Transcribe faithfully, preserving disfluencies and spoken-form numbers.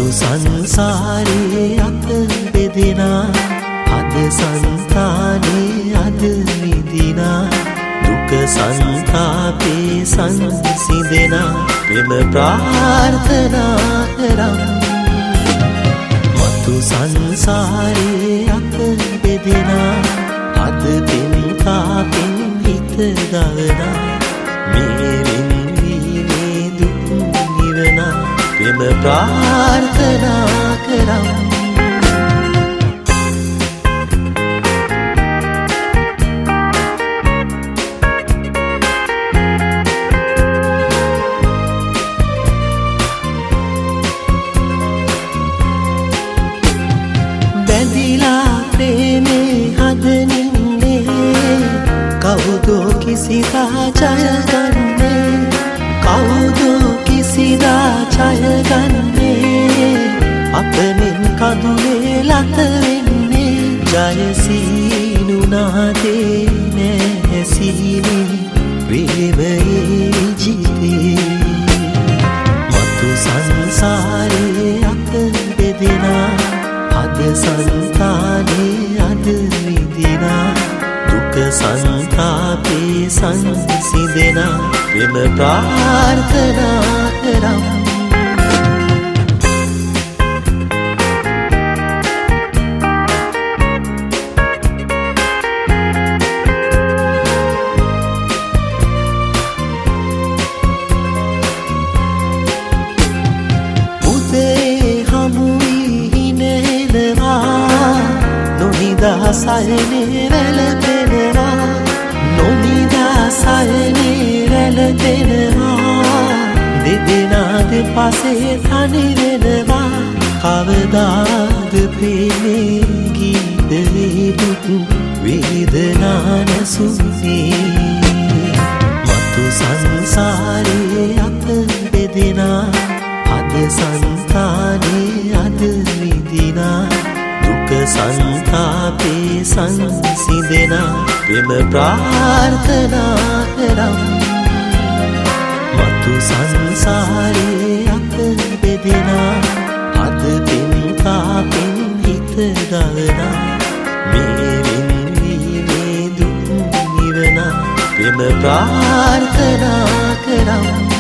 මතු සංසාරේ අත බෙදෙනා අද සංතානේ අද විදිනා දුක සංතාපේ සංසිඳෙනා ප්‍රේම ප්‍රාර්ථනා කරම් මතු සංසාරේ අත බෙදෙනා අද පින් කාපින් හිත දවනා මේ වින්වීමේ දුක් නිවනා ප්‍රේම ප්‍රාර්ථනා කරම් බැඳිලා ප්‍රේමේ හදනින්නේ කවුදෝ කිසිදා ජයගන්නේ කවුදෝ කිසිදා ජයගන්නේ අපෙන් කඳුලේ ලත වෙන්නේ ජයසීනුනාදේ නැසීනේ ප්‍රේමයේ ජීතේ මතු සංසාරේ අත බෙදෙනා අද සංතානේ අද විදිනා දුක සංතාපේ සංසිඳෙනා ප්‍රේම ප්‍රාර්ථනා කරම් සයනේ වැළපෙනවා නොනිදා සයනේ වැළපෙනවා දෙදෙනා දෙපසේ තනි වෙනවා කවදාද ප්‍රේමේ ගීතේ දුක් වේදනා නැසුනේ මතු සංසාරේ අත බෙදෙනා අද සංතානේ අද විදිනා සංතාපේ සංසිඳෙනා ප්‍රේම ප්‍රාර්ථනා කරම් මතු සංසාරේ අත බෙදෙනා අද පින් කාපින් හිත දවනා මේ වින්වීමේ දුක් නිවනා ප්‍රේම ප්‍රාර්ථනා කරම්